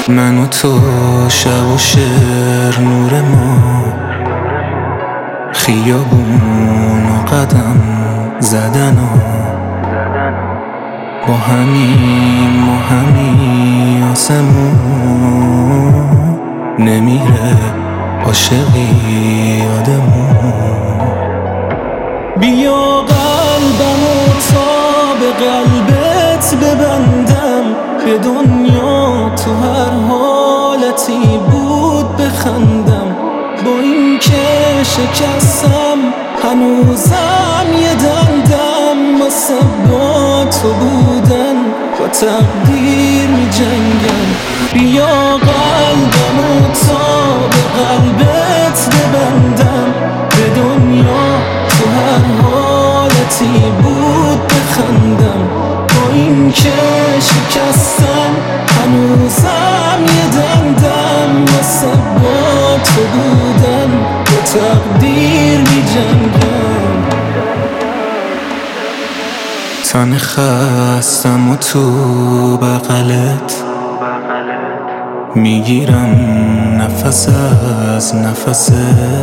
من و تو شب و شعر نور ما، خیابون و قدم زدن و با همین آسمون نمیره عاشقی یادمون. بیا قلبمو تا به قلبت ببندم، به دنیا تو هر حالتی بود بخندم. با این که شکستم هنوزم یه دندم، واسه با تو بودن با تقدیر می جنگم. بیا قلبمو تا به قلبت ببندم، به دنیا تو هر حالتی بود بخندم. با این که شکستم هنوزم یه دندم، واسه با تو بودن با تقدیر می جنگم. تن خستم و تو بغلت میگیرم نفس از نفست،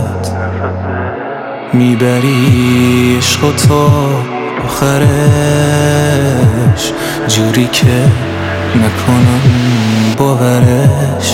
میبری عشق و تو آخرش جوری که نکنم باورش.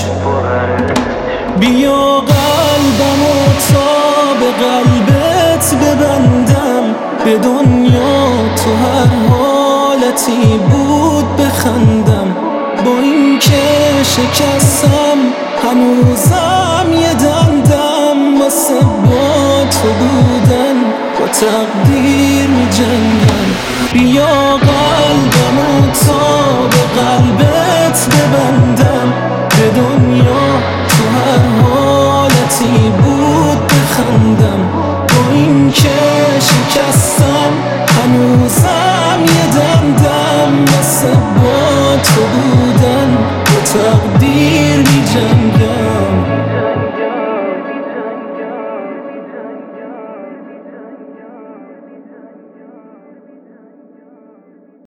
بیا قلبمو تا به قلبت ببندم، به دنیا تو هر حالتی بود بخندم. با این که شکستم هنوزم یه دندم، واسه با تو بودن با تقدیر می جنگم. بیا قلبمو تا به قلبت ببندم، به دنیا تو هر حالتی بود بخندم. با این که شکستم هنوزم یه دندم، واسه با تو بودن با تقدیر می جنگم.